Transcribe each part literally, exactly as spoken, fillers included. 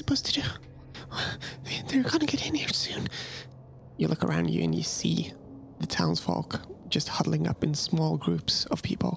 supposed to do? They're gonna get in here soon. You look around you and you see the townsfolk just huddling up in small groups of people.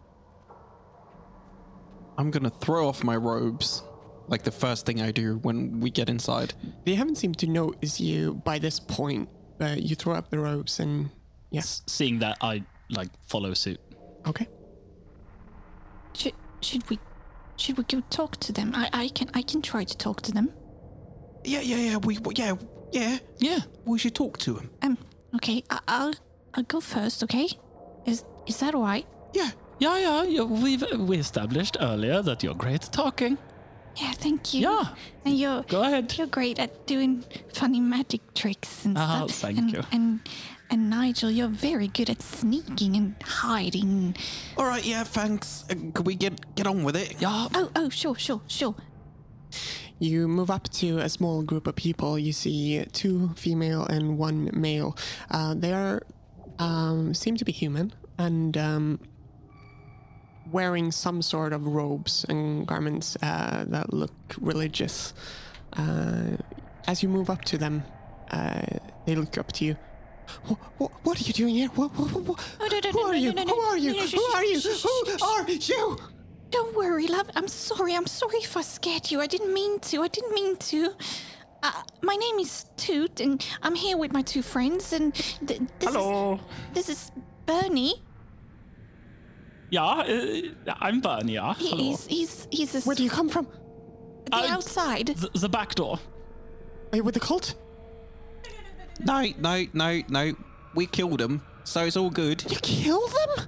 I'm gonna throw off my robes, like the first thing I do when we get inside. They haven't seemed to notice you by this point, but you throw up the robes and yes. S- seeing that, I like follow suit. Okay. Should should we should we go talk to them? I, I can I can try to talk to them. Yeah, yeah, yeah. We, yeah, yeah, Yeah. We should talk to him. Um. Okay. I, I'll I'll go first. Okay. Is is that all right? Yeah. Yeah, yeah, yeah. We've we established earlier that you're great at talking. Yeah. Thank you. Yeah. And you're Go ahead. you're great at doing funny magic tricks and Ah, stuff. thank and, you. And and Nigel, you're very good at sneaking and hiding. All right. Yeah. Thanks. Uh, can we get get on with it? Yeah. Oh oh sure sure sure. You move up to a small group of people. You see two female and one male. Uh, they are um, seem to be human and um, wearing some sort of robes and garments uh, that look religious. Uh, as you move up to them, uh, they look up to you. What, what, what are you doing here? What, what, what, Oh, no, no, who no, are no, you? no, no, Who are you? no, no, Who are you? shh, shh, Who shh, are you? Don't worry, love. I'm sorry. I'm sorry if I scared you. I didn't mean to. I didn't mean to. Uh, my name is Toot, and I'm here with my two friends. And th- this Hello. is this is Bernie. Yeah, uh, I'm Bernie. Yeah. He- Hello. He's he's he's a, Where do you come from? the Uh, outside. The, the back door. Are you with the cult? No, no, no, no. We killed him, so it's all good. You killed them?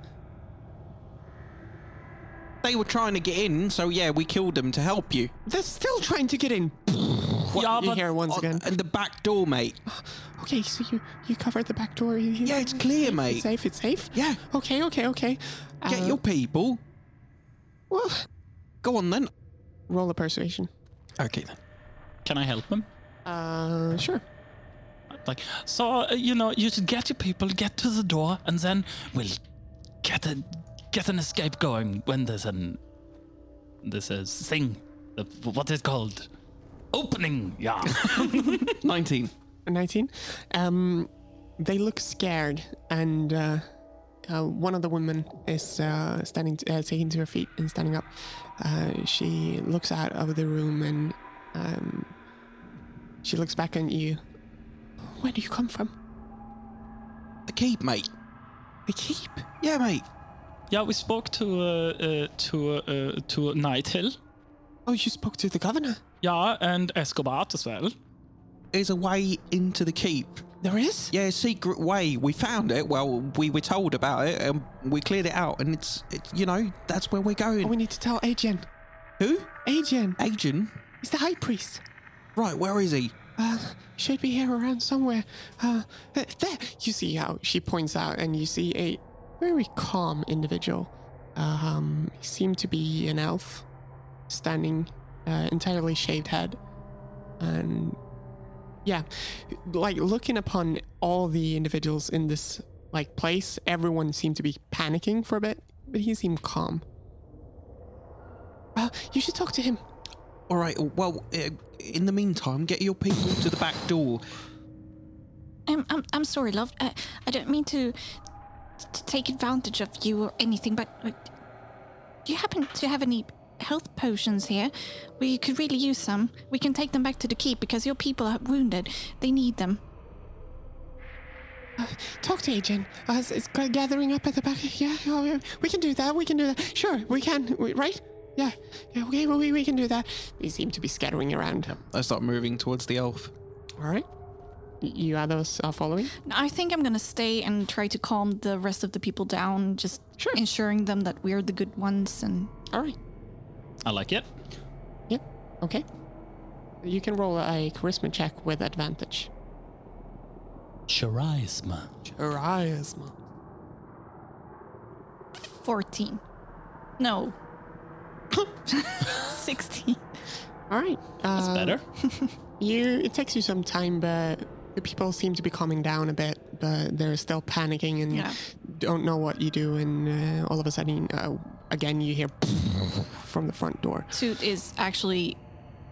They were trying to get in, so yeah, we killed them to help you. They're still trying to get in. Yeah, You but hear it once On- again. And the back door, mate. Okay, so you, you covered the back door. You, Yeah, it's clear, safe, mate. It's safe, it's safe? Yeah. Okay, okay, okay. Get Uh, your people. Well, Go on then. roll a persuasion. Okay then. can I help him? Uh, sure. Like, so uh, you know, you should get your people, get to the door, and then we'll get a get an escape going when there's an there's a thing. The, what is it called? Opening. Yeah. nineteen. nineteen. Um, they look scared, and uh, uh, one of the women is uh, standing, t- uh, taking to her feet and standing up. Uh, she looks out of the room and um, she looks back at you. Where do you come from? The keep, mate. The keep. Yeah, mate. Yeah, we spoke to uh, uh, to uh, to Nighthill. Oh, you spoke to the governor. Yeah, and Escobar as well. There's a way into the keep. There is? Yeah, a secret way. We found it. Well, we were told about it, and we cleared it out. And it's, it's you know, that's where we're going. Oh, we need to tell Aegean. Who? Aegean. Agent? He's the high priest. Right, where is he? Uh, should be here around somewhere. Uh, there. You see how she points out, and you see a very calm individual. Um, he seemed to be an elf, standing, uh, entirely shaved head, and yeah, like looking upon all the individuals in this like place. Everyone seemed to be panicking for a bit, but he seemed calm. Uh, you should talk to him. All right, well, uh, in the meantime, get your people to the back door. I'm I'm I'm sorry, love. I, I don't mean to to take advantage of you or anything, but uh, do you happen to have any health potions here? We could really use some. We can take them back to the keep because your people are wounded. They need them. Uh, talk to Aegean. Uh, it's, it's g- gathering up at the back. Yeah, oh, yeah, we can do that. We can do that. Sure, we can. We, right? Yeah. Yeah. Okay. Well, we we can do that. They seem to be scattering around. I start moving towards the elf. All right. Y- You others are following. I think I'm gonna stay and try to calm the rest of the people down, just Sure. ensuring them that we're the good ones. And All right. I like it. Yep. Okay. You can roll a charisma check with advantage. Charisma. Charisma. fourteen. No. sixteen. All right. That's uh, better. You. It takes you some time, but the people seem to be calming down a bit, but they're still panicking and Yeah. don't know what you do. And uh, all of a sudden, uh, again, you hear from the front door. Toot is actually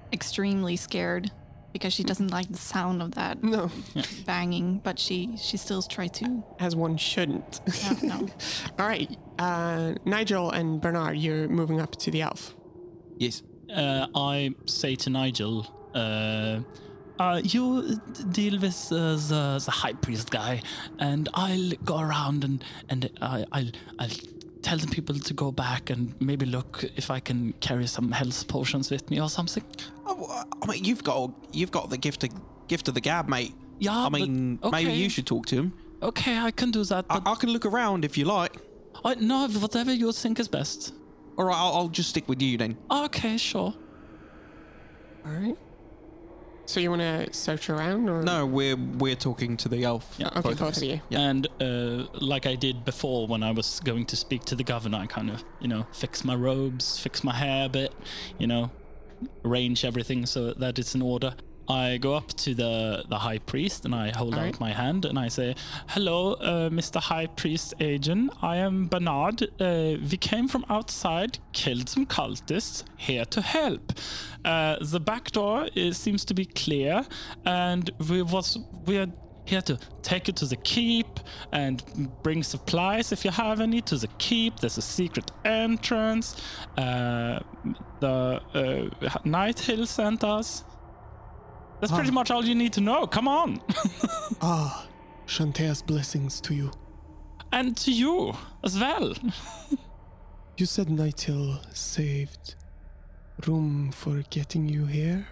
extremely scared because she doesn't like the sound of that No, banging, but she she still tries to. as one shouldn't. No, no. All right, uh, Nigel and Bernard, you're moving up to the elf. Yes. Uh, I say to Nigel, uh, uh, you deal with uh, the, the high priest guy, and I'll go around and, and I, I'll, I'll tell the people to go back and maybe look if I can carry some health potions with me or something. Oh, I mean, you've got you've got the gift of gift of the gab, mate. Yeah, I but- mean, okay. maybe you should talk to him. Okay, I can do that, I, but I can look around if you like. I, no, whatever you think is best. All right, I'll, I'll just stick with you then. Okay, sure. All right. So you want to search around, or No, we're we're talking to the elf. Yeah, Okay, both of you. Yeah. And uh, like I did before when I was going to speak to the governor, I kind of, you know, fix my robes, fix my hair a bit, you know, arrange everything so that it's in order. I go up to the, the high priest and I hold All out right. my hand and I say, hello, uh, Mister High Priest Agent. I am Bernard. Uh, we came from outside, killed some cultists, here to help. Uh, the back door is, seems to be clear, and we was we are here to take you to the keep and bring supplies if you have any to the keep. There's a secret entrance. Uh, the uh, Night Hill sent us. That's pretty much all you need to know. Come on. Ah, Shantaea's blessings to you. And to you as well. You said Nighthill saved room for getting you here.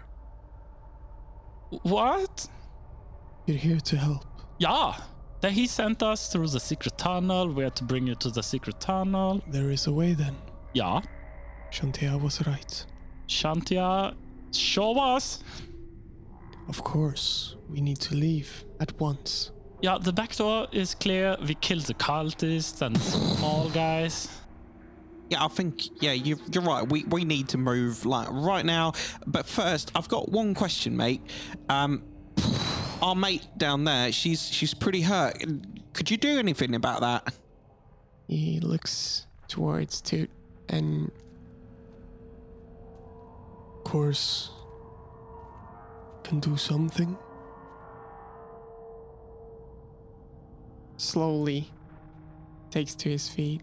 What? You're here to help. Yeah. Then he sent us through the secret tunnel. We had to bring you to the secret tunnel. There is a way then. Yeah. Shantaea was right. Shantia sure was. Of course, we need to leave at once. Yeah, the back door is clear. We killed the cultists and small guys. Yeah, I think yeah, you you're right. We we need to move like right now. But first, I've got one question, mate. Um, our mate down there, she's she's pretty hurt. Could you do anything about that? He looks towards Toot and... Of course, can do something. Slowly takes to his feet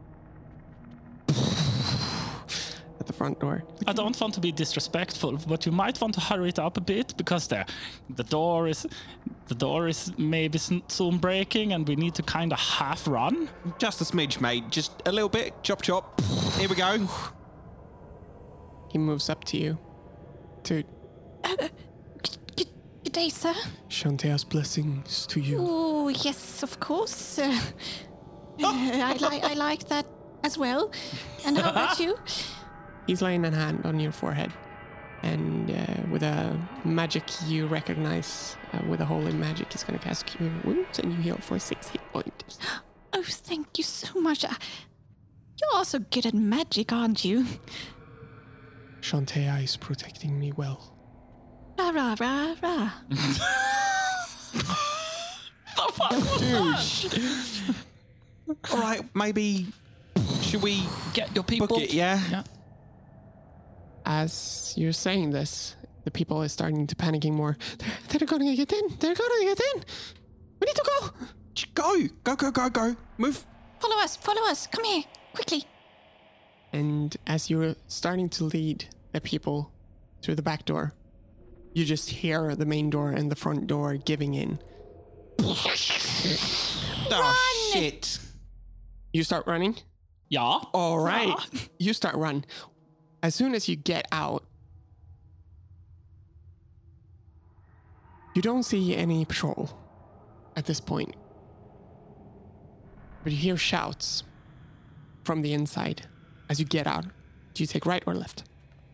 at the front door. I don't want to be disrespectful, but you might want to hurry it up a bit because the the door is the door is maybe s- soon breaking, and we need to kind of half run. Just a smidge, mate. Just a little bit. Chop chop. Here we go. He moves up to you. Toot, Good, good day, sir. Shantaea's blessings to you. Oh, yes, of course. Uh, uh, I, li- I like that as well. And how about you? He's laying a hand on your forehead, and uh, with a magic you recognize, uh, with a holy magic, he's going to cast Cure Wounds, and you heal for six hit points. Oh, thank you so much. Uh, You're also good at magic, aren't you? Shantaea is protecting me well. Rah, rah, rah, rah. All right, maybe should we Get your people. book it? Yeah. Yeah. As you're saying this, the people are starting to panicking more. They're, they're going to get in. They're going to get in. We need to go. Just go, go, go, go, go. Move. Follow us, follow us. Come here, quickly. And as you're starting to lead the people through the back door, you just hear the main door and the front door giving in. Oh shit. You start running. Yeah. All right. You start run. As soon as you get out, you don't see any patrol at this point. But you hear shouts from the inside as you get out. Do you take right or left?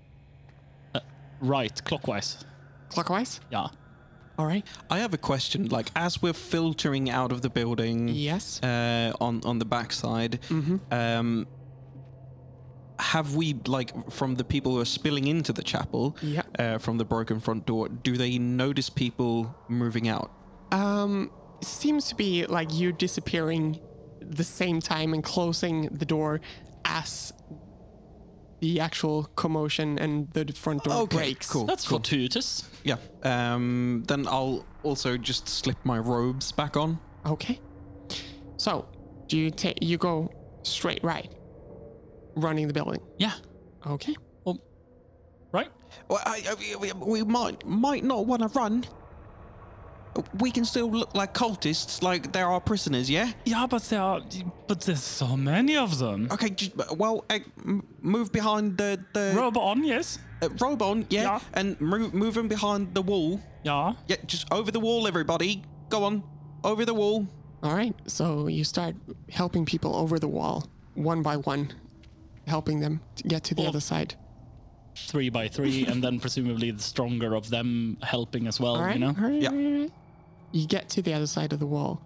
Right, clockwise. Clockwise? Yeah. All right. I have a question. Like, as we're filtering out of the building, Yes. uh, on on the backside, Mm-hmm. um, have we like from the people who are spilling into the chapel, Yeah. uh, from the broken front door? Do they notice people moving out? Um, it seems to be like you disappearing the same time and closing the door as the actual commotion and the front door Okay, breaks. cool. That's fortuitous. Yeah. Um, then I'll also just slip my robes back on. Okay. So, do you take you go straight right, running the building? Yeah. Okay. Right? Well, I, I, we, we might might not want to run. We can still look like cultists, like they're our prisoners. Yeah. Yeah, but there are, but there's so many of them. Okay. Just, well, uh, m- move behind the the Robe on, yes. uh, robe on. Yeah. Yeah. And move moving behind the wall. Yeah. Yeah. Just over the wall, everybody. Go on. Over the wall. All right. So you start helping people over the wall, one by one, helping them to get to the Oh. other side. Three by three, and then presumably the stronger of them helping as well. All right. You know. All right, Yeah. all right, all right. You get to the other side of the wall.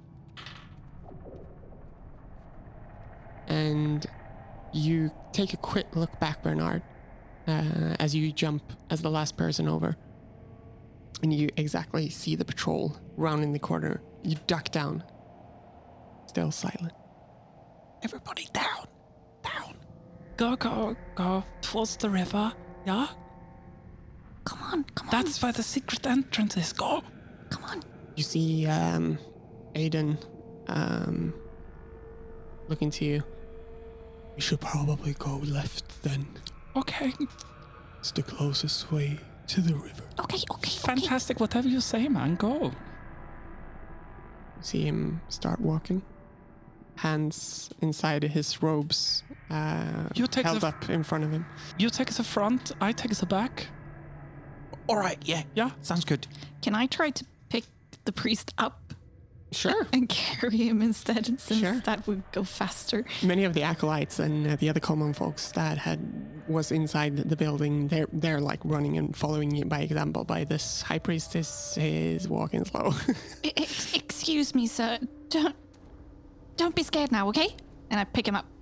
And you take a quick look back, Bernard, uh, as you jump as the last person over. And you exactly see the patrol rounding the corner. You duck down. Still silent. Everybody down. Down. Go, go, go towards the river. Yeah. Come on, come on. That's where the secret entrance is. Go. Come on. You see um, Aiden um, looking to you. We should probably go left then. Okay. It's the closest way to the river. Okay, okay, okay. Fantastic. Whatever you say, man. Go. You see him start walking. Hands inside his robes uh, You take held the- up in front of him. You take us the front. I take us the back. All right. Yeah. Yeah. Sounds good. Can I try to pick the priest up Sure. and carry him instead, since Sure. that would go faster? Many of the acolytes and uh, the other common folks that had was inside the building, they're they're like running and following you by example. By this high priestess is walking slow. I- ex- excuse me, sir. Don't don't be scared now, okay? And I pick him up.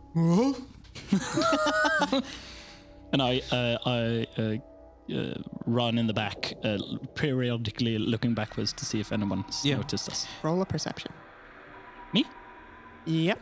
And I, uh, I uh, uh, run in the back, uh, periodically looking backwards to see if anyone's Yeah. noticed us. Roll a perception. Me? Yep.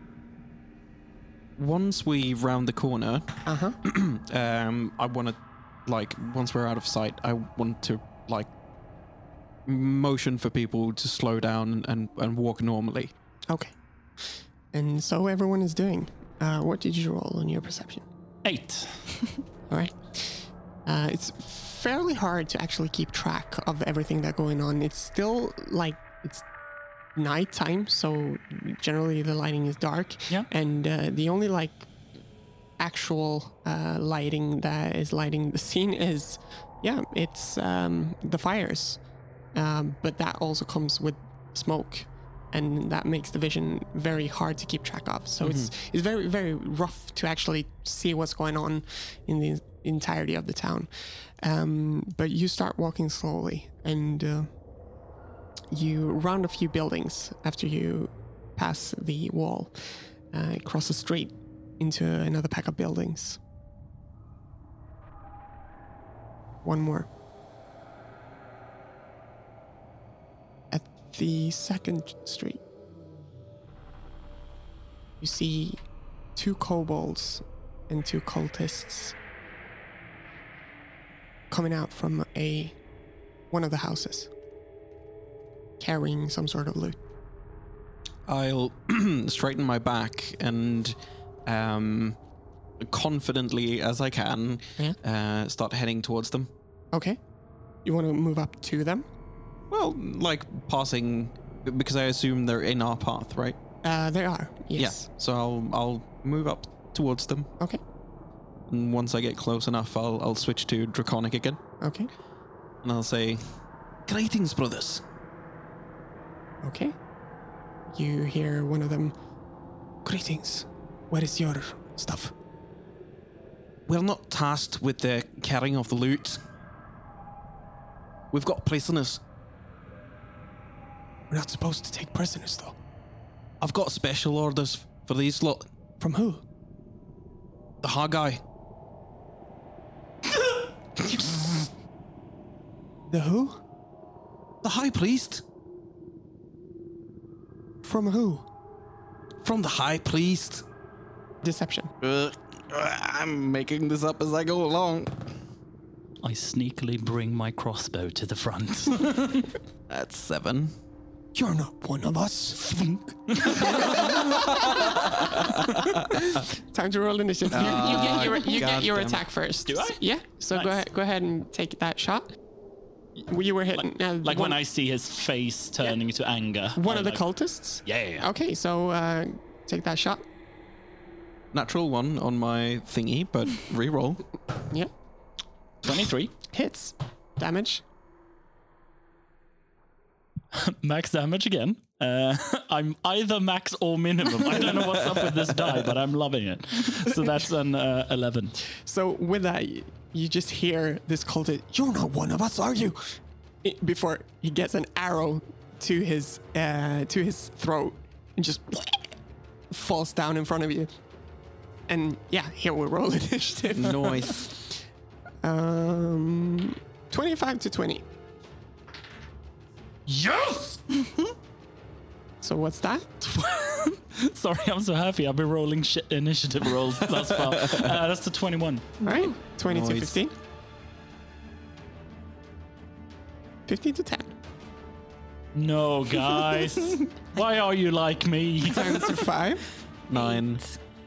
Once we round the corner, Uh huh. um, I want to, like, once we're out of sight, I want to, like, motion for people to slow down and, and walk normally. Okay. And so everyone is doing. Uh, what did you roll on your perception? Eight. All right. Uh, it's fairly hard to actually keep track of everything that's going on. It's still like it's nighttime, so generally the lighting is dark. Yeah. And uh, the only like actual uh, lighting that is lighting the scene is, yeah, it's um, the fires. Um, but that also comes with smoke, and that makes the vision very hard to keep track of. So it's it's very very rough to actually see what's going on in the entirety of the town. Um, but you start walking slowly, and uh, you round a few buildings after you pass the wall, uh, cross the street into another pack of buildings. One more. At the second street, you see two kobolds and two cultists coming out from a one of the houses, carrying some sort of loot. I'll straighten my back and, um, confidently as I can, Yeah. uh, start heading towards them. Okay. You want to move up to them? Well, like passing, because I assume they're in our path, right? Uh, they are. Yes. Yeah. So I'll I'll move up towards them, Okay. and once I get close enough, I'll I'll switch to Draconic again, Okay. and I'll say, "Greetings, brothers." Okay. You hear one of them. Greetings. Where is your stuff? We're not tasked with the carrying of the loot. We've got prisoners. We're not supposed to take prisoners, though. I've got special orders for these lot. From who? The Haggai. The who? The High Priest. From who? From the High Priest. Deception. Uh, I'm making this up as I go along. I sneakily bring my crossbow to the front. That's seven. You're not one of us. Time to roll initiative. You, you get your, you get your goddamn. attack first. Do I? Yeah. So go Nice. ahead. Go ahead and take that shot. You were hitting. uh, Like one, when I see his face turning to anger. one I of the like, cultists. Yeah, yeah, yeah. Okay. So uh, take that shot. Natural one on my thingy, but re-roll. Yeah. twenty-three. Hits. Damage. Max damage again. Uh, I'm either max or minimum. I don't know what's up with this die, but I'm loving it. So that's an uh, eleven. So with that, y- you just hear this cultist. You're not one of us, are you? I- Before he gets an arrow to his uh, to his throat and just falls down in front of you. And yeah, here we roll initiative. Nice. Um, twenty-five to twenty. Yes! So what's that? Sorry, I'm so happy. I've been rolling shit initiative rolls thus far. Uh, that's the twenty-one. All right, twenty to Nice. fifteen. fifteen to ten. No, guys. Why are you like me? ten to five. Nine.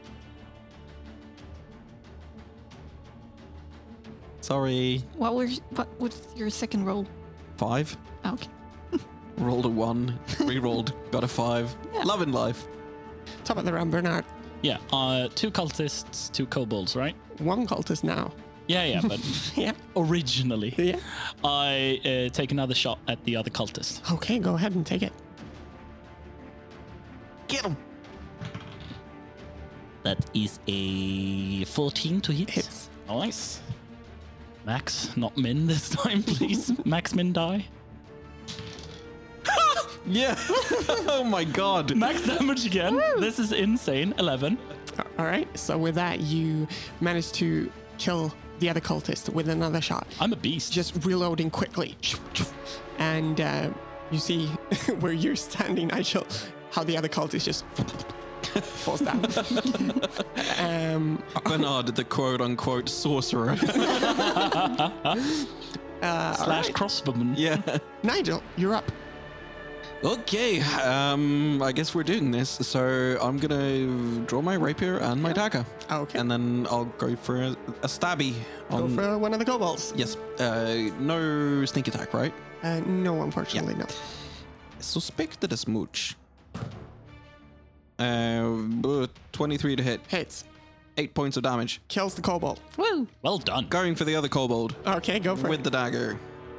Sorry. What was what was your second roll? Five. Oh, okay. Rolled a one. Re-rolled. Got a five. Yeah. Love and life. Top of the round, Bernard. Yeah, uh, two cultists, two kobolds, right? One cultist now. Yeah, yeah, but Yeah, originally, yeah. I uh, take another shot at the other cultist. Okay, go ahead and take it. Get him. That is a fourteen to hit. Hits. Nice. Max, not min this time, please. Max min die. Yeah. Oh my god. Max damage again. This is insane. eleven. All right. So with that, you manage to kill the other cultist with another shot. I'm a beast. Just reloading quickly, and uh, you see where you're standing, Nigel, how the other cultist just falls down. um, Bernard, the quote-unquote sorcerer. uh, all slash right. crossbowman. Yeah. Nigel, you're up. Okay. Um. I guess we're doing this. So I'm gonna draw my rapier and my dagger, Okay. and then I'll go for a, a stabby. Go On, for one of the kobolds. yes. Uh. No sneak attack, right? Uh, no, unfortunately, no. Suspect the smooch. Uh. twenty-three to hit. Hits. Eight points of damage. Kills the kobold. Woo! Well done. Going for the other kobold Okay, go for with it. the dagger.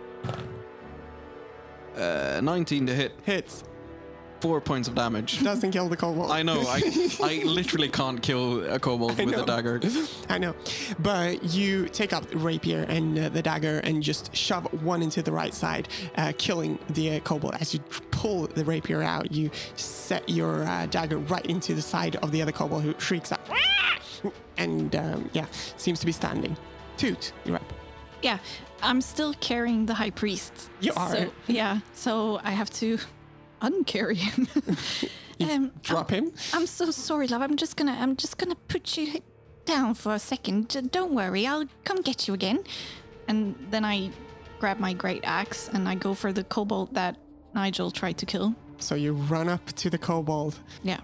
Uh. nineteen to hit. Hits. Four points of damage. Doesn't kill the kobold. I know. I I literally can't kill a kobold I with a know. dagger. I know. But you take up the rapier and uh, the dagger and just shove one into the right side, uh, killing the uh, kobold. As you pull the rapier out, you set your uh, dagger right into the side of the other kobold, who shrieks out. And um, yeah, seems to be standing. Toot, you're up. Yeah, I'm still carrying the high priest. You are. So, yeah, so I have to uncarry him. um, Drop him. I'm so sorry, love. I'm just gonna I'm just gonna put you down for a second. J- Don't worry, I'll come get you again. And then I grab my great axe and I go for the kobold that Nigel tried to kill. So you run up to the kobold. Yeah.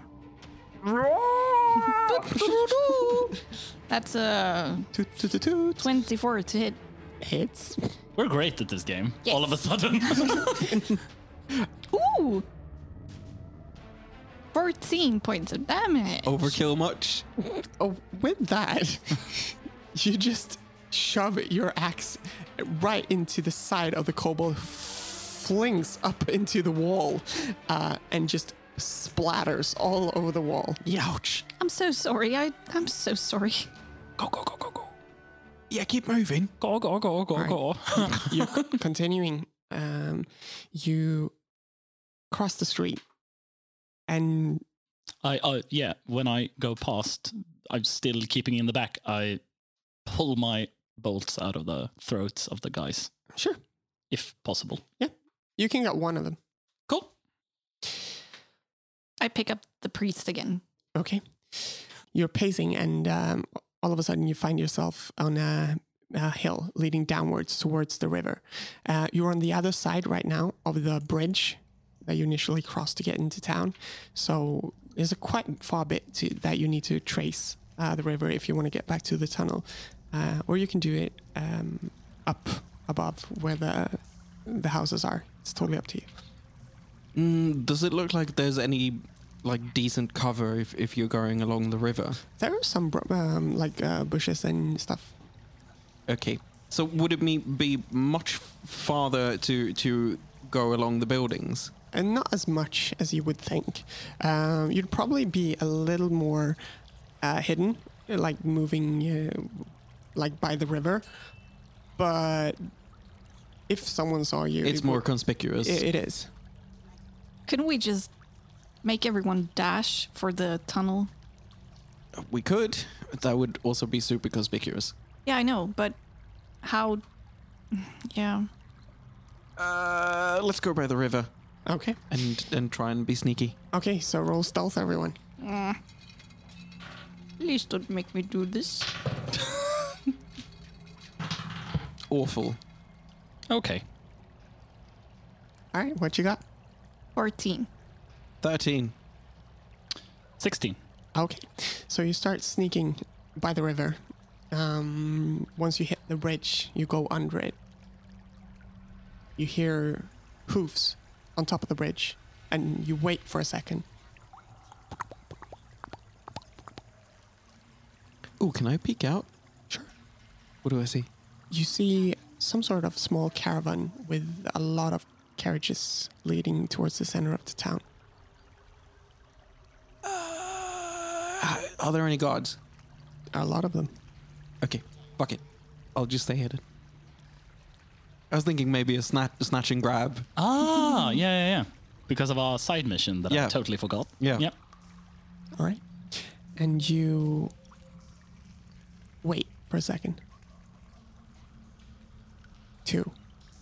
That's a Toot, toot, toot, toot. twenty-four to hit. Hits. We're great at this game. Yes. All of a sudden. Ooh! fourteen points of damage. Overkill much? Oh, with that, you just shove your axe right into the side of the kobold, flings up into the wall, uh, and just splatters all over the wall. Youch. I'm so sorry. I, I'm so sorry. Go, go, go, go, go. Yeah, keep moving. Go, go, go, go, go. You're continuing. Um, you cross the street, and I, I, yeah, when I go past, I'm still keeping in the back. I pull my bolts out of the throats of the guys, sure, if possible. you can get one of them. Cool. I pick up the priest again. Okay. You're pacing, and um, all of a sudden you find yourself on a, a hill leading downwards towards the river. Uh, you're on the other side right now of the bridge that you initially crossed to get into town. So there's a quite far bit to, that you need to trace uh, the river if you want to get back to the tunnel. Uh, or you can do it um, up above where the the houses are. It's totally up to you. Mm, does it look like there's any like decent cover if, if you're going along the river? There are some bro- um, like uh, bushes and stuff. Okay. So would it me- be much farther to to go along the buildings? And not as much as you would think. Um, you'd probably be a little more uh, hidden, like moving uh, like by the river. But if someone saw you, It's it more would- conspicuous. It, it is. Couldn't we just make everyone dash for the tunnel? We could. That would also be super conspicuous. Yeah, I know, but how? Yeah. Uh, let's go by the river Okay. and and try and be sneaky. Okay. So roll stealth, everyone. Please don't make me do this. Awful. Okay. All right. What you got? fourteen. Thirteen. sixteen. Okay. So you start sneaking by the river. Um, once you hit the bridge, you go under it. You hear hoofs on top of the bridge, and you wait for a second. Oh, can I peek out? Sure. What do I see? You see some sort of small caravan with a lot of carriages leading towards the center of the town. Uh, are there any guards? A lot of them. Okay, fuck it. I'll just stay hidden. I was thinking maybe a snatch, a snatch and grab. Ah, yeah, yeah, yeah. Because of our side mission that Yeah. I totally forgot. Yeah. Yep. All right. And you wait for a second. Two.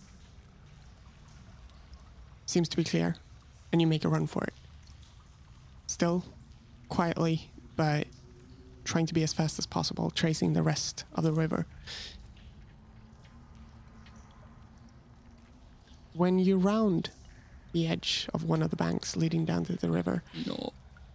Seems to be clear. And you make a run for it. Still quietly, but trying to be as fast as possible, tracing the rest of the river. When you round the edge of one of the banks leading down to the river, No.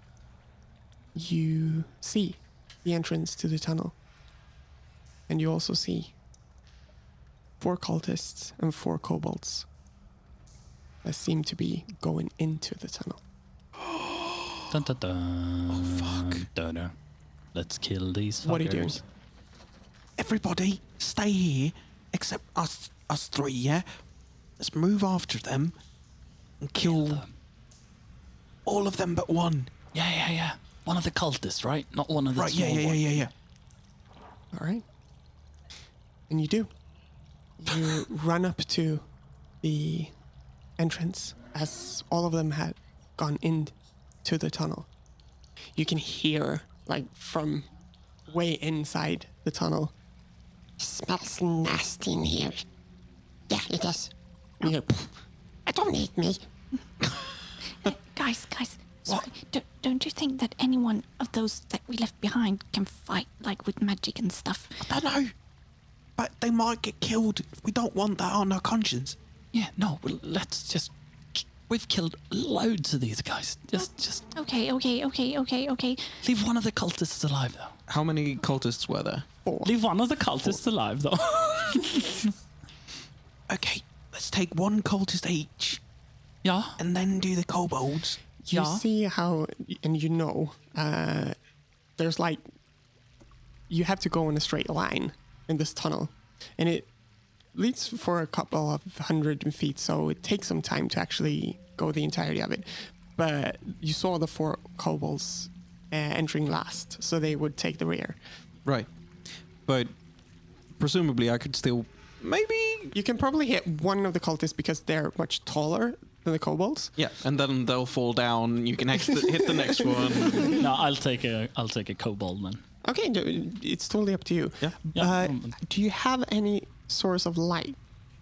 you see the entrance to the tunnel. And you also see four cultists and four kobolds that seem to be going into the tunnel. Dun, dun, dun. Oh, fuck. Dun, dun. Let's kill these fuckers. What are you doing? Everybody, stay here, except us, us three. Yeah. Let's move after them and kill, them. all of them but one. Yeah, yeah, yeah. One of the cultists, right? Not one of the Right? Yeah, small yeah, yeah, ones. yeah, yeah. All right. And you do. You run up to the entrance as all of them had gone into the tunnel. You can hear, like, from way inside the tunnel, Smells nasty in here. Yeah, it does. You go, "Pff, don't eat me." Guys, guys, sorry. Don't, don't you think that any one of those that we left behind can fight, like with magic and stuff? I don't know, but they might get killed. We don't want that on our conscience. Yeah, no, well, let's just... We've killed loads of these guys. Just, just Okay, okay, okay, okay, okay. leave one of the cultists alive, though. How many cultists were there? four. Leave one of the cultists alive, though. Okay, let's take one cultist each, Yeah. and then do the kobolds. You Yeah. see how, and you know, uh, there's like, you have to go in a straight line in this tunnel, and it leads for a couple of hundred feet, so it takes some time to actually go the entirety of it. But you saw the four kobolds uh, entering last, so they would take the rear. Right, but presumably I could still maybe. You can probably hit one of the cultists because they're much taller than the kobolds. Yeah, and then they'll fall down. You can ex- hit the next one. No, I'll take a, I'll take a kobold then. Okay, no, it's totally up to you. Yeah. Yeah, Uh, um, do you have any source of light?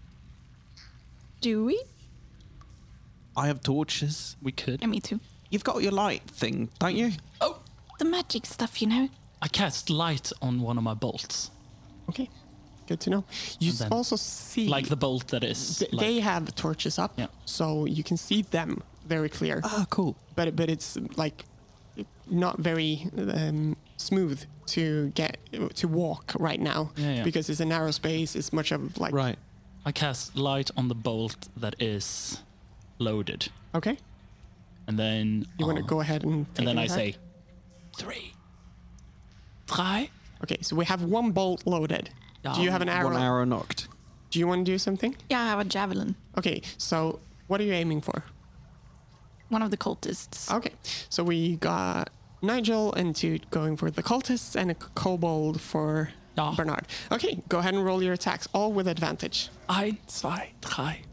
Do we? I have torches. We could. Yeah, me too. You've got your light thing, don't you? The magic stuff, you know. I cast light on one of my bolts, Okay, good to know. You And s- then- also see like the bolt that is. th- like, they have torches up, Yeah. so you can see them very clear. Ah, cool. But but it's like not very um, smooth to get to walk right now Yeah, yeah. because it's a narrow space. It's much of like Right. I cast light on the bolt that is loaded, okay. and then You want to uh, go ahead and take and then an I attack? say three, try. Okay, so we have one bolt loaded. Do you have an arrow? One arrow knocked. Do you want to do something? Yeah, I have a javelin. Okay, so what are you aiming for? One of the cultists. Okay, so we got Nigel and Toot going for the cultists and a kobold for Ja. Bernard. Okay, go ahead and roll your attacks, all with advantage. Ein, zwei, drei.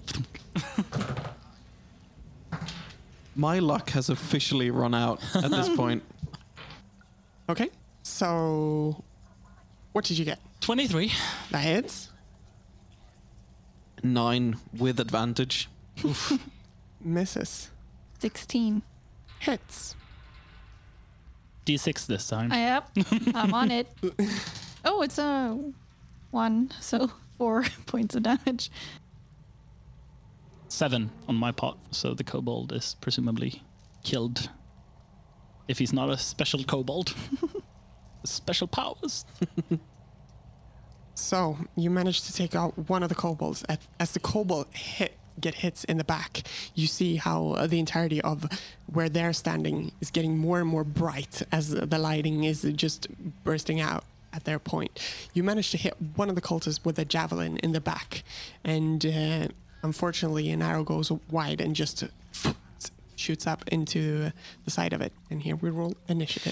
My luck has officially run out at this point. Okay, so what did you get? twenty-three. That hits. Nine with advantage. Misses. sixteen. Hits. D six this time. Yep, I'm on it. Oh, it's a one, so four points of damage. Seven on my part, so the kobold is presumably killed. If he's not a special kobold. Special powers. So you managed to take out one of the kobolds. At, as the kobold hit get hits in the back, you see how uh, the entirety of where they're standing is getting more and more bright as the lighting is just bursting out at their point. You managed to hit one of the cultists with a javelin in the back, and uh, unfortunately an arrow goes wide and just uh, shoots up into the side of it. And here we roll initiative.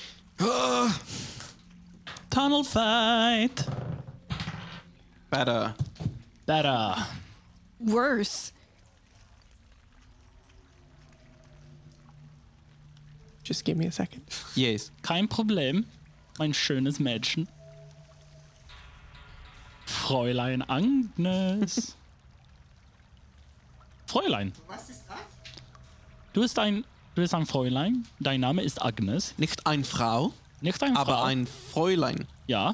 Tunnel fight. Better. Better. Worse. Just give me a second. Yes. Kein Problem, mein schönes Mädchen. Fräulein Agnes. Fräulein. Was ist das? Du bist ein, du bist ein Fräulein. Dein Name ist Agnes. Nicht ein Frau, Nicht ein aber Frau. ein Fräulein. Ja.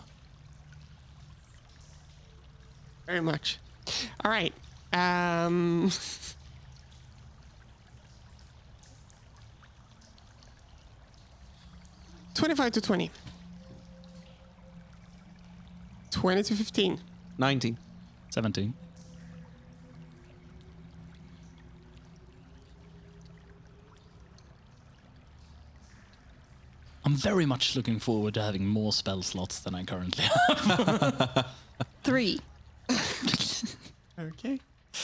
Very much. All right. Um, twenty-five to twenty. twenty to fifteen. nineteen. seventeen. I'm very much looking forward to having more spell slots than I currently have. Three. Okay.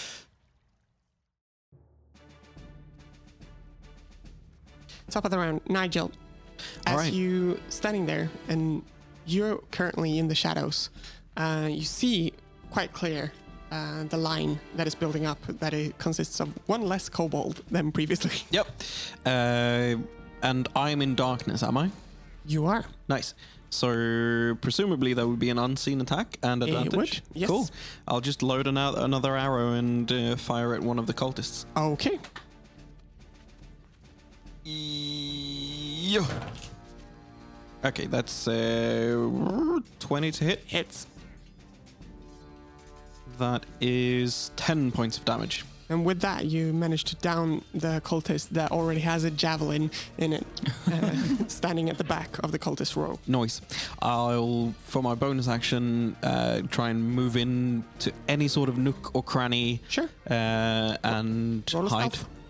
Top of the round, Nigel. As All right. you standing there and you're currently in the shadows, uh, you see quite clear uh, the line that is building up. That it consists of one less kobold than previously. Yep. Uh, and I'm in darkness, am I? You are. Nice. So presumably there would be an unseen attack and It advantage. would, yes. Cool. I'll just load an, another arrow and uh, fire at one of the cultists. Okay. Yeah. Okay, that's uh, twenty to hit. Hits. That is ten points of damage. And with that, you manage to down the cultist that already has a javelin in it, uh, standing at the back of the cultist row. Nice. I'll, for my bonus action, uh, try and move in to any sort of nook or cranny Sure. uh, and Roll a hide. stealth.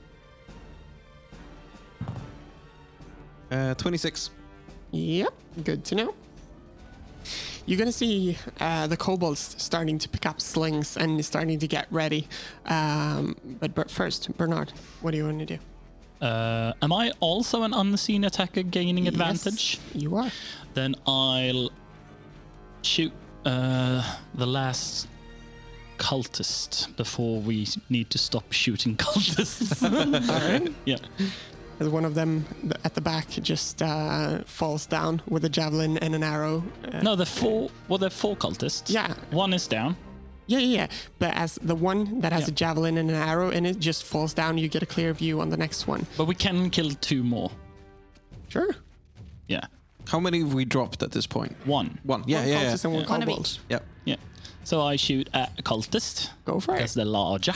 Uh, twenty-six. Yep, good to know. You're gonna see uh, the kobolds starting to pick up slings and starting to get ready. Um, but, but first, Bernard, what do you want to do? Uh, am I also an unseen attacker gaining Yes, advantage? you are. Then I'll shoot uh, the last cultist before we need to stop shooting cultists. All right. Yeah. As one of them th- at the back just uh, falls down with a javelin and an arrow. Uh, No, the four. Well, there are four cultists. Yeah. One is down. Yeah, yeah, yeah. But as the one that has Yeah. a javelin and an arrow in it just falls down, you get a clear view on the next one. But we can kill two more. Sure. Yeah. How many have we dropped at this point? One. One. Yeah, One yeah, yeah. cultist and one One of kobold. each. Yep. Yeah. So I shoot at a cultist. Go for it. Because they're larger.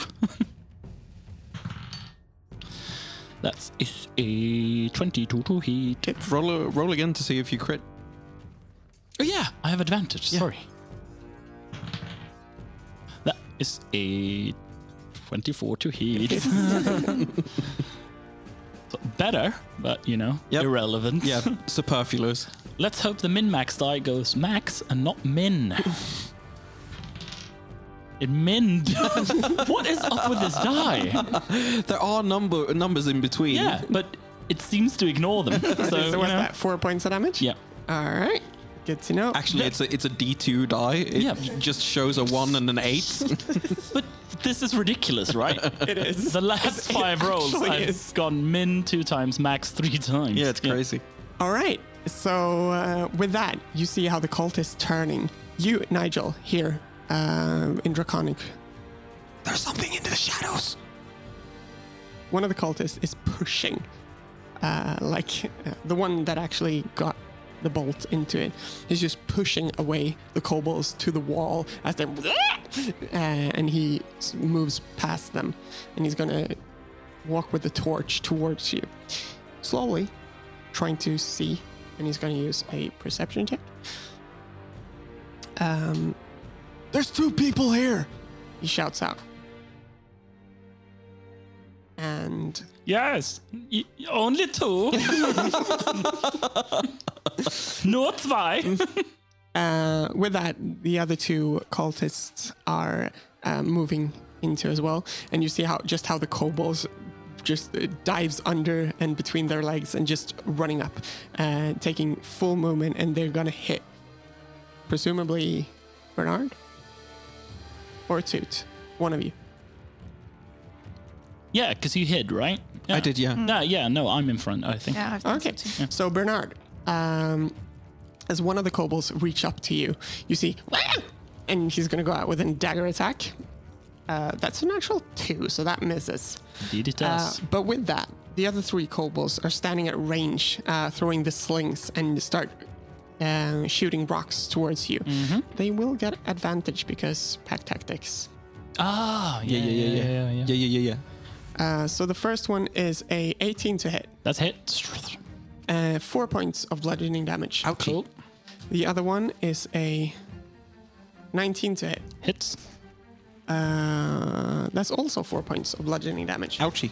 That is a twenty-two to hit. Roll, a, roll again to see if you crit. Oh yeah, I have advantage. Yeah. Sorry. That is a twenty-four to hit. So better, but you know, Yep. irrelevant. Yeah, superfluous. Let's hope the min max die goes max and not min. It minned. What is up with this die? There are number numbers in between. Yeah, but it seems to ignore them. So, So you what's know. that? Four points of damage? Yeah. All right. Good to know. Actually, it's a it's a D two die. It Yeah. just shows a one and an eight. But this is ridiculous, right? It is. The last five rolls, actually I've is. gone min two times, max three times. Yeah, it's crazy. All right. So uh, with that, you see how the cult is turning. You, Nigel, here uh, in Draconic. There's something in the shadows. One of the cultists is pushing, uh, like uh, the one that actually got the bolt into it. He's just pushing away the kobolds to the wall as they're, uh, and he s- moves past them, and he's gonna walk with the torch towards you, slowly, trying to see, and he's gonna use a perception check. Um, there's two people here, he shouts out. And Yes. Y- only two. No zwei. uh, with that, the other two cultists are uh, moving into as well, and you see how just how the kobolds just uh, dives under and between their legs and just running up, uh, taking full movement, and they're gonna hit, presumably Bernard or Toot, one of you. Yeah, because you hid, right? Yeah. I did, yeah. No, yeah, no, I'm in front, I think. Yeah, I think Okay, so too. so Bernard, um, as one of the kobolds reach up to you, you see, and he's gonna go out with a dagger attack. Uh, that's a natural two, so that misses. Indeed it Uh, does. but with that, the other three kobolds are standing at range, uh, throwing the slings and start uh, shooting rocks towards you. Mm-hmm. They will get advantage because pack tactics. Ah, yeah, Yeah, yeah, yeah, yeah. yeah, Yeah, yeah, yeah, yeah. Uh, so the first one is a eighteen to hit, That's hit. uh, four points of bludgeoning damage. Cool. The other one is a nineteen to hit. Hits. Uh, that's also four points of bludgeoning damage. Ouchie.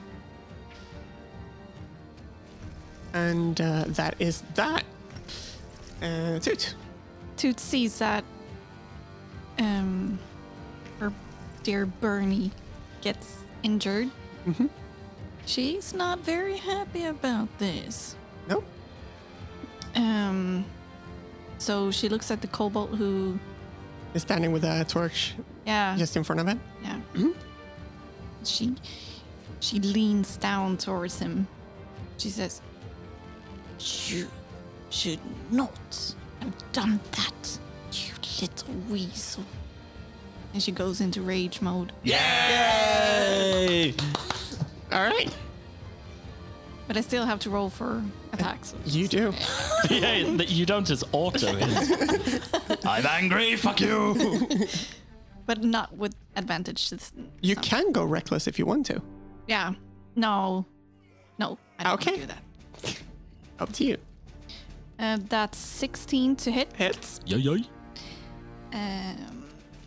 And uh, that is that. Uh, Toot. Toot sees that um, her dear Bernie gets injured. Mhm. She's not very happy about this. No? Um, so she looks at the kobold who, Is standing with a torch yeah, just in front of it. yeah. Mhm. She she leans down towards him. She says, "You should not have done that, you little weasel." And she goes into rage mode. Yay! All right. But I still have to roll for attacks. You do. Yeah, that you don't just auto hit. I'm angry, fuck you. But not with advantage. It's- You so- can go reckless if you want to. Yeah. No. No. I don't Okay. want to do that. Up to you. Uh, that's sixteen to hit. Hits. Yay, yay. Um,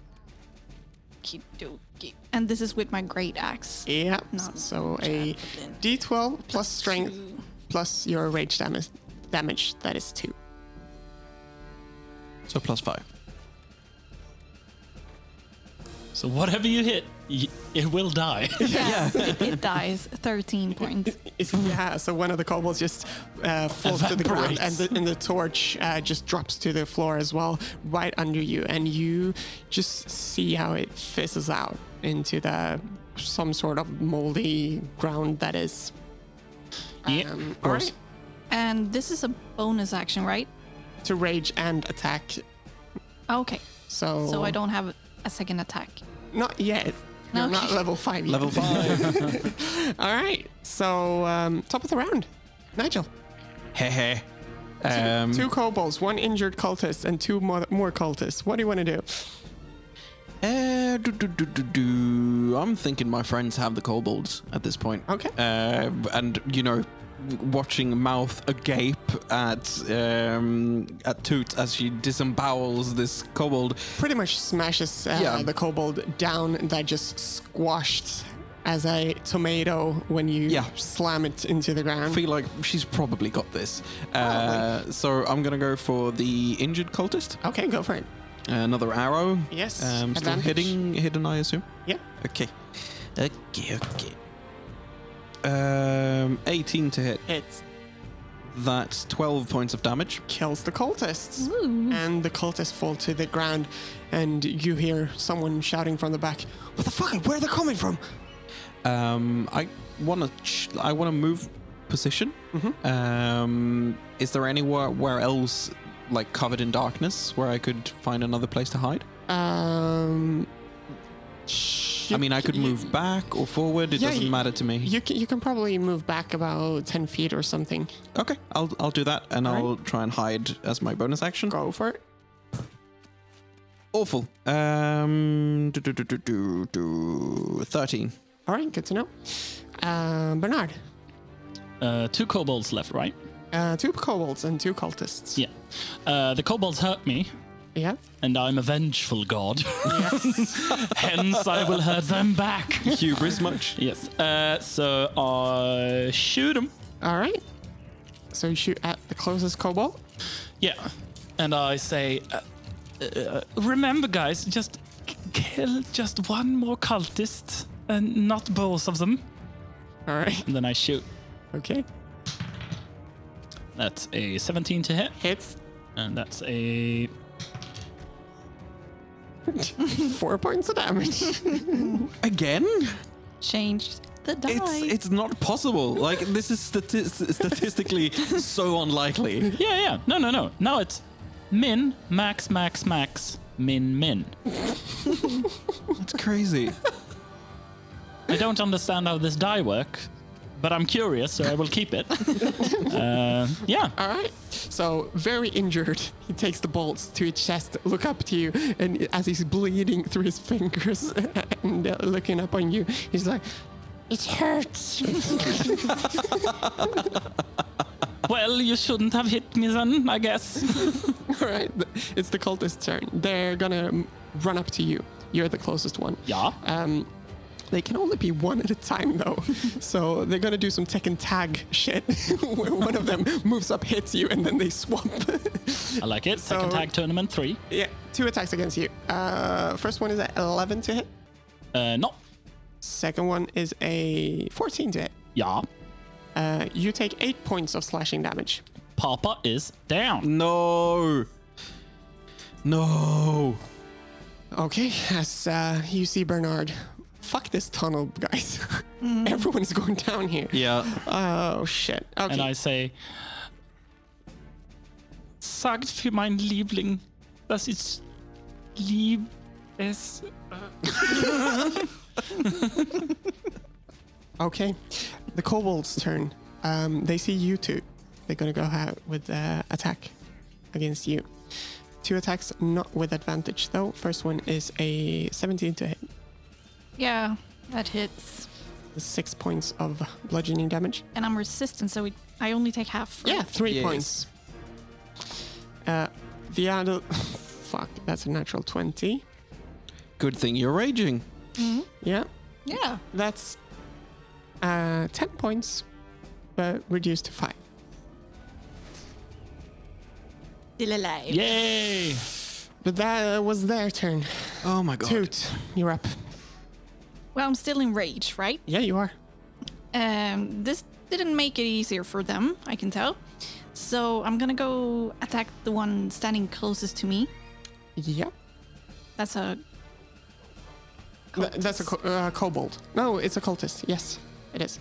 Kidoki. And this is with my great axe. Yeah. Not So a javelin. D twelve plus strength Two. plus your rage damage. Damage. That is two. So plus five. So whatever you hit, y- it will die. Yes, it, it dies. thirteen points. It's- yeah. So one of the kobolds just uh, falls to the ground, and Evaporates. the, and the torch uh, just drops to the floor as well, right under you, and you just see how it fizzles out into the some sort of moldy ground that is. Yeah, Um, of course. alright. And this is a bonus action, right? To rage and attack. Okay. So So I don't have a second attack. Not yet. You're not Okay. level five yet. Level five. All right. So um, top of the round, Nigel. Heh heh. Um, Two kobolds, one injured cultist, and two more, more cultists. What do you want to do? Uh, do, do, do, do, do. I'm thinking my friends have the kobolds at this point. Okay. Uh, and you know, watching mouth agape at um, at Toot as she disembowels this kobold. Pretty much smashes uh, Yeah. the kobold down, and that just squashed as a tomato when you Yeah. slam it into the I ground. feel like she's probably got this. Uh, so I'm gonna go for the injured cultist. Okay, go for it. Another arrow. Yes. Um, still advantage. hitting, hidden, I assume. Yeah. Okay. Okay. Okay. Um, eighteen to hit. It That's twelve points of damage. kills the cultists. Ooh. And the cultists fall to the ground, and you hear someone shouting from the back, "What the fuck? Where are they coming from?" Um, I want to. Ch- I want to move position. Mhm. Um, is there anywhere where else, like covered in darkness, where I could find another place to hide? Um. I mean, I could move back or forward. It Yeah, doesn't you- matter to me. You can, you can probably move back about ten feet or something. Okay, I'll I'll do that, and All right. I'll try and hide as my bonus action. Go for it. Awful. Um, do, do, do, do, do, do, thirteen. All right, good to know. Um, Bernard, Uh, two kobolds left, right? uh, two kobolds and two cultists. Yeah. Uh, the kobolds hurt me, Yeah. and I'm a vengeful god. Hence, I will hurt them back. Hubris much? Yes. Uh, so I shoot him. All right. So you shoot at the closest kobold. Yeah. And I say, uh, uh, remember, guys, just k- kill just one more cultist and not both of them. All right. And then I shoot. Okay. That's a seventeen to hit, Hits. and that's a Four points of damage. Again? Change the die. It's it's not possible. Like this is stati- statistically so unlikely. yeah, yeah. No, no, no. Now it's min, max, max, max, min, min. That's crazy. I don't understand how this die works, but I'm curious, so I will keep it. uh, yeah. All right. So very injured, he takes the bolts to his chest, look up to you, and as he's bleeding through his fingers and uh, looking up on you, he's like, It hurts. Well, you shouldn't have hit me then, I guess. "All right, th- it's the cultist's turn. They're gonna um, run up to you. You're the closest one. Yeah. Um, they can only be one at a time, though. So they're gonna do some Tekken tag shit, where one of them moves up, hits you, and then they swap. I like it. Second So- tag tournament three. Yeah, two attacks against you. Uh, first one is at eleven to hit. Uh, no. Second one is a fourteen to hit. Yeah. Uh, you take eight points of slashing damage. Papa is down. No. No. Okay, as uh, you see Bernard, fuck this tunnel, guys. Everyone's going down here. Yeah. Oh shit. Okay. And I say, sagt für mein Liebling, dass ich lieb es. Okay, the kobold's turn. Um, they see you two. They're gonna go out with uh, attack against you. Two attacks, not with advantage though. First one is a seventeen to hit. Yeah, that hits. Six points of bludgeoning damage. And I'm resistant, so it, I only take half. right? Yeah, three Yes. points. Uh, the other, fuck, that's a natural twenty. Good thing you're raging. Yeah, Yeah. that's uh, ten points, but reduced to five. Still alive. Yay! But that uh, was their turn. Oh my god. Toot, you're up. Well, I'm still in rage, right? Yeah, you are. Um, this didn't make it easier for them, I can tell. So I'm gonna go attack the one standing closest to me. Yep. That's a. Th- that's a co- uh, kobold. No, it's a cultist. Yes, it is.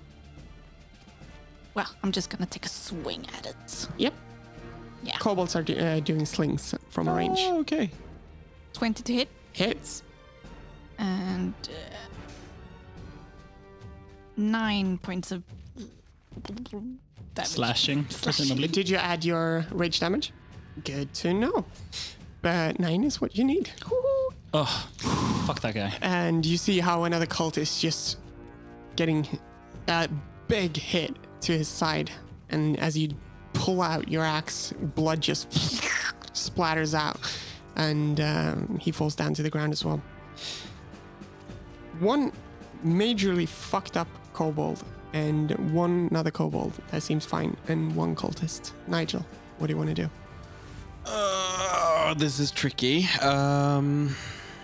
Well, I'm just gonna take a swing at it. Yep. Yeah. Kobolds are do- uh, doing slings from a range. Oh, okay. twenty to hit. Hits. And. Uh, nine points of. damage. Slashing, presumably. Did you add your rage damage? Good to know. But nine is what you need. Oh, fuck that guy. And you see how another cult is just getting a big hit to his side. And as you pull out your axe, blood just splatters out. And um, he falls down to the ground as well. One majorly fucked up kobold and one another kobold that seems fine, and one cultist. Nigel, what do you want to do? Uh, this is tricky. Um,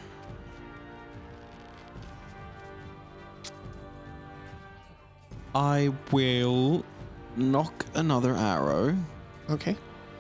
I will knock another arrow. Okay.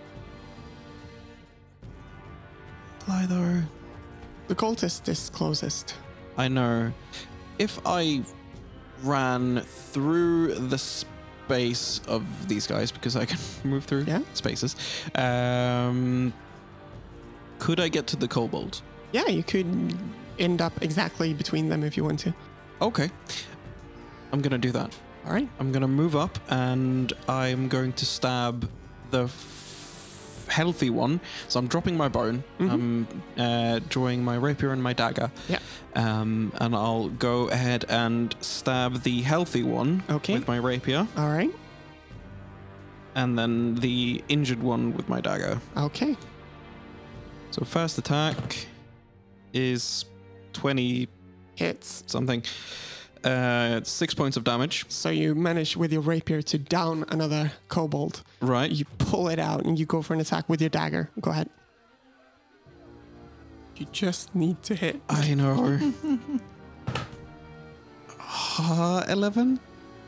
Fly though. The cultist is closest. I know. If I ran through the space of these guys, because I can move through Yeah. spaces, um, could I get to the kobold? Yeah, you could end up exactly between them if you want to. Okay. I'm going to do that. All right. I'm going to move up and I'm going to stab the f- healthy one. So I'm dropping my bone. Mhm. I'm uh, drawing my rapier and my dagger. Yeah. Um, and I'll go ahead and stab the healthy one Okay. with my rapier. All right. And then the injured one with my dagger. Okay. So first attack is twenty Hits. something. Uh, six points of damage. So you manage with your rapier to down another kobold. Right. You pull it out and you go for an attack with your dagger. Go ahead. You just need to hit. I know. uh, eleven?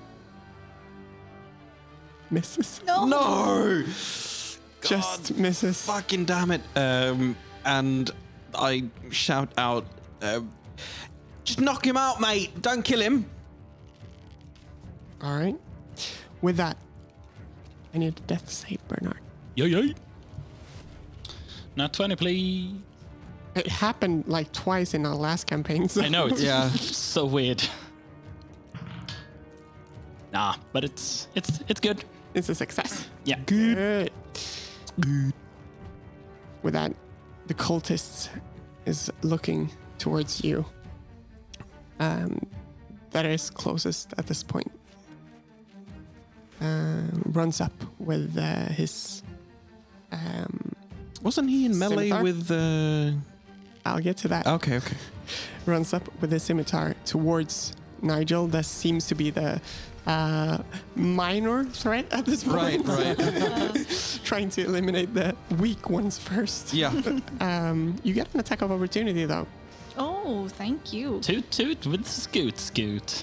Misses. No. No! Just God, misses. fucking damn it. Um, and I shout out, uh, just knock him out, mate. Don't kill him. All right. With that, I need a death save, Bernard. Yo, yo. Not twenty, please. It happened like twice in our last campaign. So I know, it's Yeah. so weird. Nah, but it's it's it's good. it's a success. Yeah. Good. Good. With that, the cultist is looking towards you. Um, that is closest at this point. Um, runs up with uh, his. Um, Wasn't he in melee Scimitar? with uh I'll get to that. Okay, okay. Runs up with his scimitar towards Nigel. That seems to be the uh, minor threat at this point. Right, right. Trying to eliminate the weak ones first. Yeah. Um, you get an attack of opportunity though. Oh, thank you. Toot toot with scoot scoot.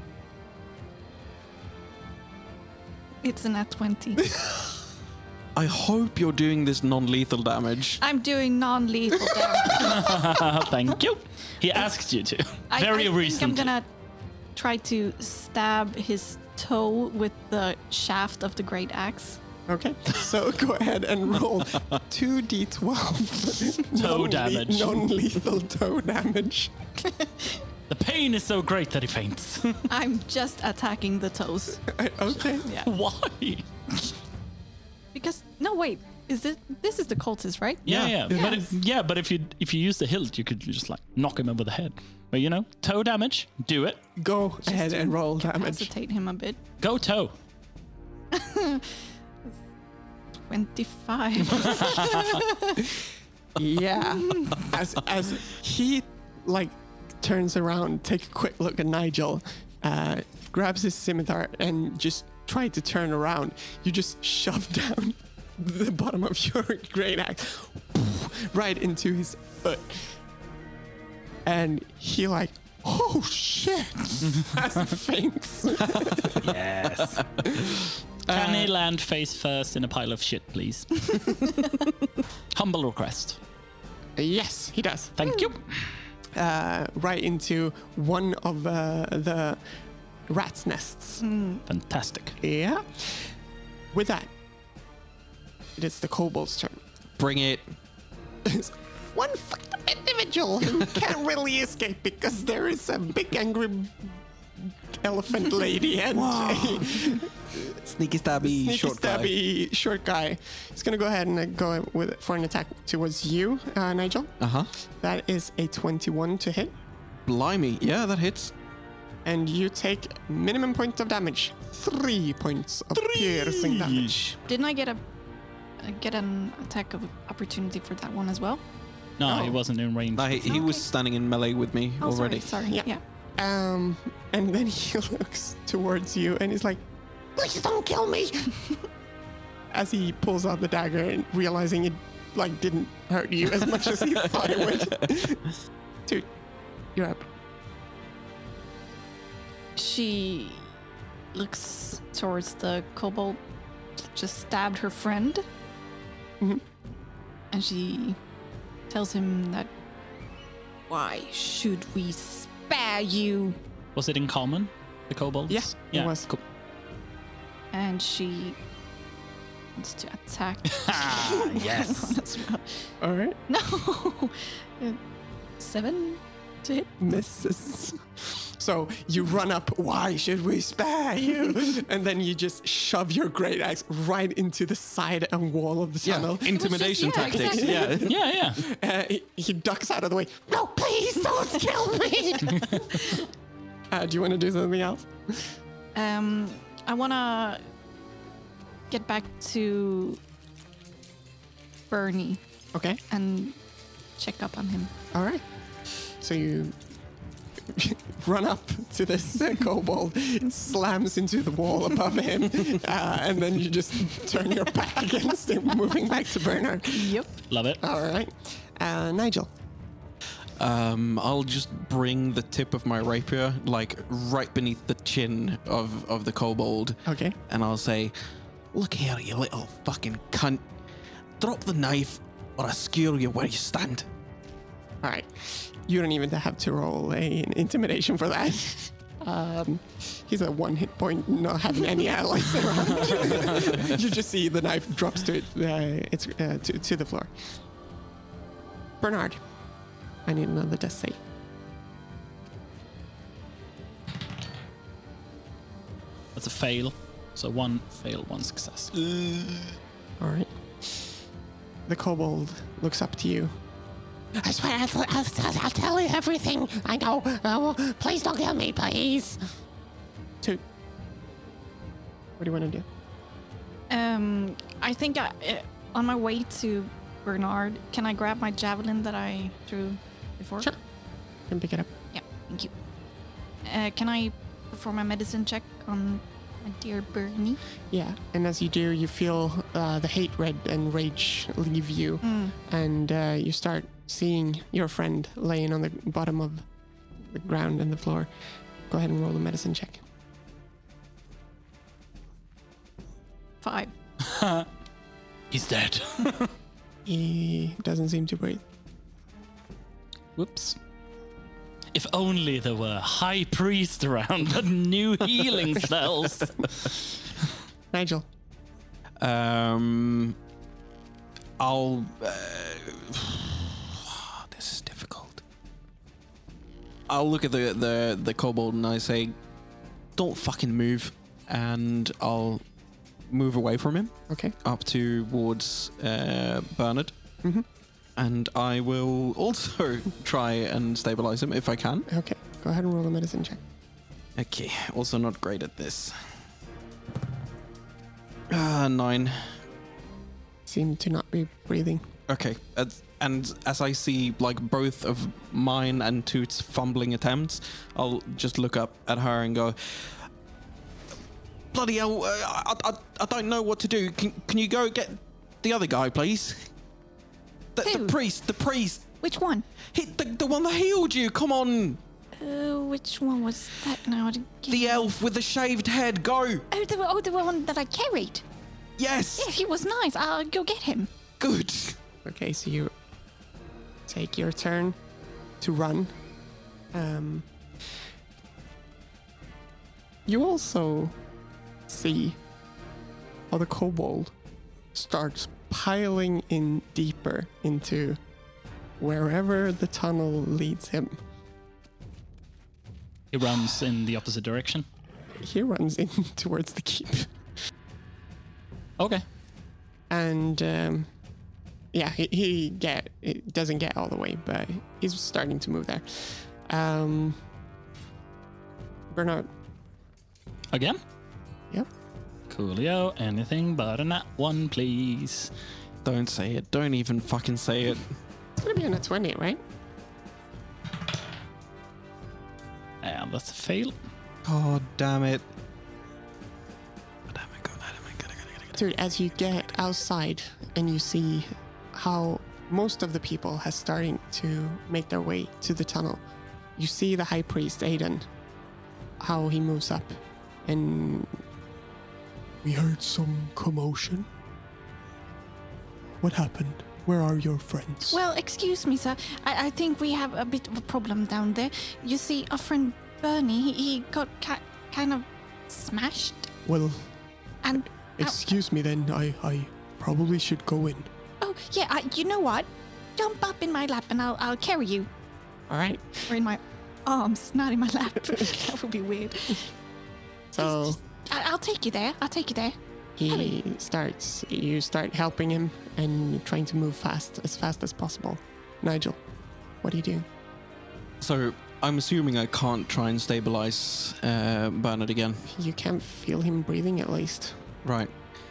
It's an at twenty. I hope you're doing this non-lethal damage. I'm doing non-lethal damage. Thank you. He asked you to. I, Very I think recently. I'm gonna try to stab his toe with the shaft of the great axe. Okay, so go ahead and roll two d twelve Toe non-le- damage. non-lethal toe damage. The pain is so great that he faints. I'm just attacking the toes. Okay. Yeah. Why? Because no, wait. Is this this is the cultist, right? Yeah, Yeah. yeah. But Yes. if, yeah, but if you if you use the hilt, you could just like knock him over the head. But you know, toe damage, do it. Go ahead and roll damage. Hesitate him a bit. Go toe. Twenty-five. Yeah. As as he like turns around, take a quick look at Nigel, uh, grabs his scimitar and just try to turn around. You just shove down the bottom of your great axe right into his foot, and he like, oh shit, as he faints. Yes. Can he land face first in a pile of shit, please? Humble request. Yes, he does. Thank you. Uh, right into one of uh, the rat's nests. Fantastic. Yeah. With that, it is the kobold's turn. Bring it. It's one fucked up individual who can't really escape because there is a big angry elephant lady and a Sneaky stabby sneaky short guy. stabby short guy. He's gonna go ahead and uh, go with for an attack towards you, uh, Nigel. Uh huh. That is a twenty-one to hit, Blimey. Yeah, that hits. and you take minimum point of damage. Three points of piercing damage. Didn't I get a uh, get an attack of opportunity for that one as well? No, Oh. he wasn't in range. No, he, he was Okay. standing in melee with me Oh, already. sorry. Yeah. Sorry. Yeah. Um, and then he looks towards you and he's like, Please don't kill me. as he pulls out the dagger and realizing it like didn't hurt you as much as he thought it would. Dude, you're up. She looks towards the kobold, just stabbed her friend, Mhm. and she tells him that, why should we spare you? Was it in common? The kobolds? Yeah, Yeah. it was. Cool. And she wants to attack. Ah, yes. as well. All right. No. Uh, Seven to hit. Misses. So you run up, why should we spare you? And then you just shove your great axe right into the side and wall of the Yeah, tunnel. intimidation yeah, tactics. exactly. Yeah. Yeah, yeah. Uh, he, he ducks out of the way. No, please don't kill me. Uh, do you want to do something else? Um, I want to get back to Bernie Okay. and check up on him. All right. So you run up to this uh, kobold, slams into the wall above him, uh, and then you just turn your back against him, moving back to Bernard. Yep. Love it. All right. Uh, Nigel. Um, I'll just bring the tip of my rapier like right beneath the chin of, of the kobold, Okay. and I'll say, "Look here, you little fucking cunt! Drop the knife, or I skewer you where you stand." All right. You don't even have to roll a, an intimidation for that. Um, he's at one hit point, not having any allies around. You just see the knife drops to it, uh, it's uh, to, to the floor. Bernard, I need another death save. That's a fail. So one fail, one success. All right. The kobold looks up to you. I swear I'll, I'll, I'll, I'll tell you everything. I know. Oh, please don't kill me, please. Two. What do you want to do? Um, I think I, uh, on my way to Bernard, can I grab my javelin that I threw before? Sure. You can pick it up. Yeah, thank you. Uh, can I perform a medicine check on my dear Bernie? Yeah, and as you do, you feel uh, the hate red and rage leave you, Mm. and uh, you start seeing your friend laying on the bottom of the ground and the floor. Go ahead and roll a medicine check. Five. He's dead. He doesn't seem to breathe. Whoops. If only there were high priest around that knew healing spells. Nigel. Um, I'll. Uh, this is difficult. I'll look at the, the the kobold and I say, "Don't fucking move," and I'll move away from him Okay. up towards uh, Bernard, Mhm. and I will also try and stabilize him if I can. Okay. Go ahead and roll a medicine check. Okay, also not great at this. Ah, nine. Seem to not be breathing. Okay, as, and as I see like both of mine and Toot's fumbling attempts, I'll just look up at her and go, "Bloody hell! Uh, I, I I don't know what to do. Can can you go get the other guy, please? The, the Who? priest, the priest, Which one? he, the the one that healed you. Come on, Uh, which one was that now? again? the elf with the shaved head. Go! Oh, the, oh, the one that I carried. Yes, Yeah, he was nice. I'll go get him. good. Okay, so you take your turn to run. Um, you also see how the kobold starts piling in deeper into wherever the tunnel leads him. He runs in the opposite direction. He runs in towards the keep. Okay. And um, yeah, he, he get it doesn't get all the way, but he's starting to move there. Um, Bernard. Again? Yep. Coolio, anything but a nat one, please. Don't say it. Don't even fucking say it. It's gonna be in a twenty, right? And that's a fail. God damn it. God damn it. God damn it. God damn it. God damn Dude, as you get outside and you see how most of the people has starting to make their way to the tunnel, you see the high priest Aiden, how he moves up, and we heard some commotion. What happened? Where are your friends? Well, excuse me, sir. I, I think we have a bit of a problem down there. You see, our friend Bernie, he, he got ca- kind of smashed. Well, And, uh, excuse me then. I, I probably should go in. oh, yeah, I, you know what? Jump up in my lap and I'll, I'll carry you. All right. Or in my arms, not in my lap. That would be weird. So I, I'll take you there. I'll take you there. he starts, you start helping him and trying to move fast, as fast as possible. Nigel, what are you doing? it. So I'm assuming I can't try and stabilize uh, Bernard again. You can't feel him breathing at least. Right.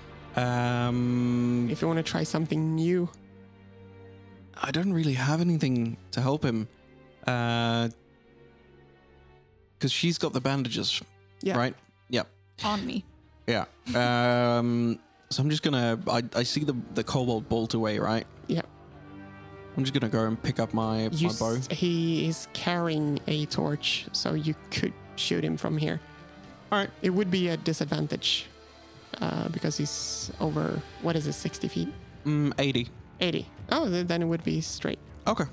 Um, If you want to try something new, I don't really have anything to help him. Uh, because she's got the bandages. Yeah. Right? Yep. On me. Yeah. Um, so I'm just gonna. I, I see the the kobold bolt away, right? yeah. I'm just gonna go and pick up my You my bow. s- he is carrying a torch, so you could shoot him from here. All right. It would be a disadvantage uh, because he's over, what is it, sixty feet? Mm, eighty. eighty. Oh, th- then it would be straight. Okay.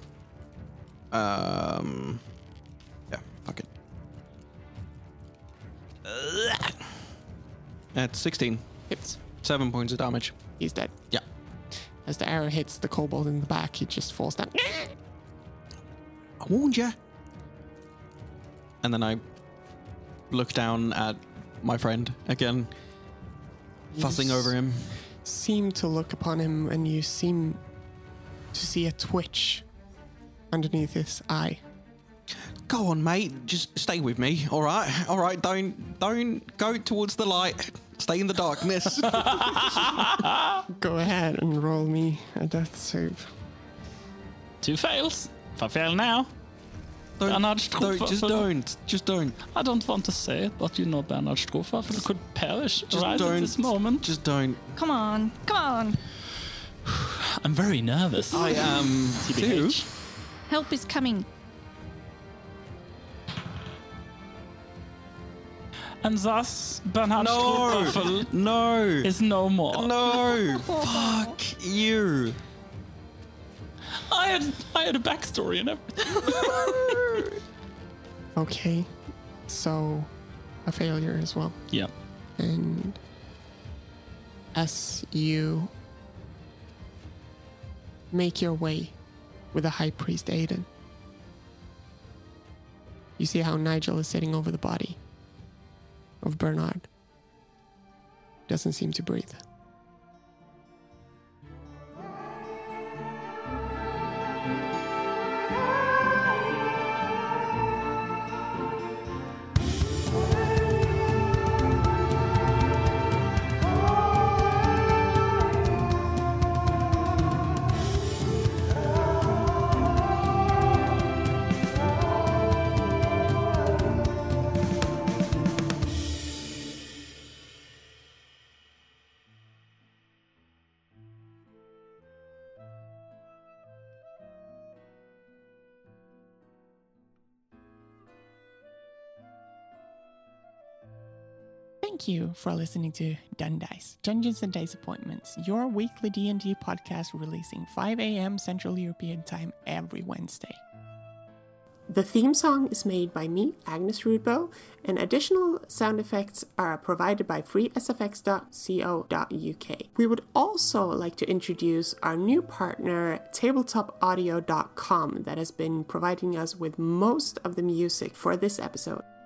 Um. Yeah. Fuck it. At sixteen. Hits. Seven points of damage. He's dead. Yeah. As the arrow hits the kobold in the back, he just falls down. I warned ya. And then I look down at my friend again, fussing Yes. over him. Seem to look upon him, and you seem to see a twitch underneath his eye. Go on, mate. Just stay with me. All right. All right. Don't don't go towards the light. Stay in the darkness. Go ahead and roll me a death save. Two fails. If I fail now, don't, Bernhard don't just Strohfafel. don't. Just don't. I don't want to say it, but you know Bernhard Strohfafel could perish Just right don't. at this moment. Just don't. Come on. Come on. I'm very nervous. I am T B too. H. Help is coming. And thus, Bernhard No. Strohfafel No. is no more. No. Fuck you. I had I had a backstory and everything. Okay, so a failure as well. Yeah. And as you make your way with the high priest Aiden, you see how Nigel is sitting over the body of Bernard. Doesn't seem to breathe. Thank you for listening to Dundice, Dungeons and Dice Appointments, your weekly D and D podcast releasing five a.m. Central European Time every Wednesday. The theme song is made by me, Agnes Rudbo, and additional sound effects are provided by free s f x dot co dot u k. We would also like to introduce our new partner, tabletop audio dot com, that has been providing us with most of the music for this episode.